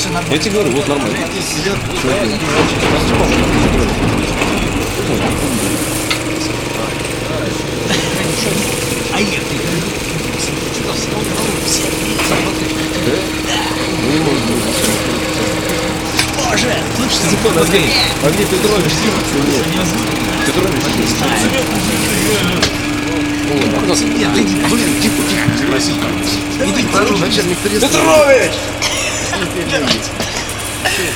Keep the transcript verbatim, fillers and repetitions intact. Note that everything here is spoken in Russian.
Я тебе говорю, вот нормально. Боже, слышите, Степан, Андрей, Андрей, ты тронешь? Ты тронешь? нет, иди, блин, тихо, тихо. Иди, Начальник, ты тронешь!